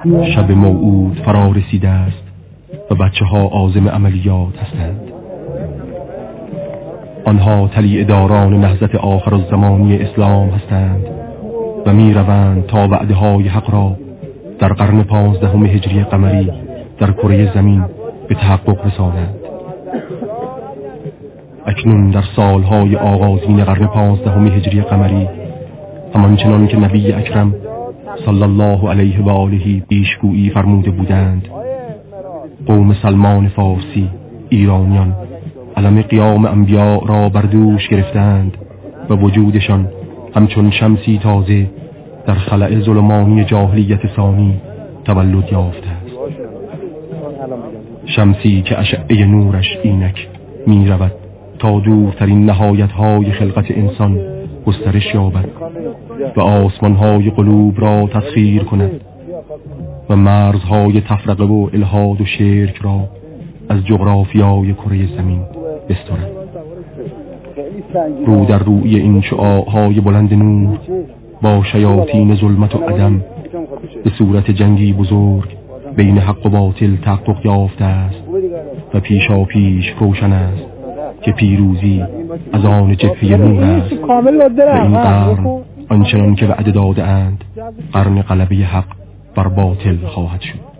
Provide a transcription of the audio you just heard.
شب موعود فرا رسیده است و بچه ها عازم عملیات هستند. آنها طلیع داران نهضت آخرالزمانی اسلام هستند و می روند تا وعده های حق را در قرن 15 هجری قمری در کره زمین به تحقق رسانند. اکنون در سالهای آغازین قرن 15 هجری قمری، همانچنان که نبی اکرم صلی الله علیه و آله پیشگویی فرموده بودند، قوم سلمان فارسی، ایرانیان، علم قیام انبیاء را بر دوش گرفتند و وجودشان همچون شمسی تازه در خلأ ظلمانی جاهلیت ثانی تولد یافته است. شمسی که اشعه نورش اینک می رود تا دورترین نهایت‌های خلقت انسان گسترش یابد و آسمان‌های قلوب را تسخیر کند و مرزهای تفرقه و الحاد و شرک را از جغرافیای کره زمین بسترد. رو در روی این شعاع‌های بلند نور با شیاطین ظلمت و عدم به صورت جنگی بزرگ بین حق و باطل تحقق یافته است و پیشا پیش روشن است که پیروزی از آن جبهه نور است و این قرن آنچنان که وعده داده اند قرن غلبه حق بر باطل خواهد شد.